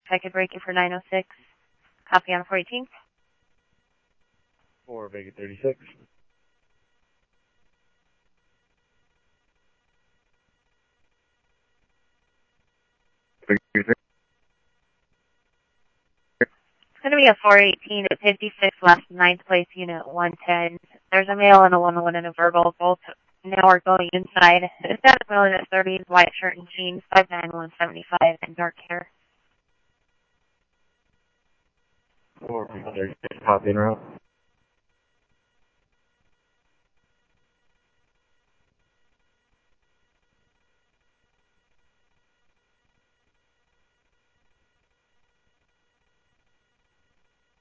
I could break you for 906. Copy on 418. 4 Vega 36. It's going to be a 418 at 56 left, 9th place unit 110. There's a male and a woman and a verbal. Both now are going inside. The status male in his 30s, white shirt and jeans, 5'9", 175, and dark hair. 4 Vega 36. Copy en route.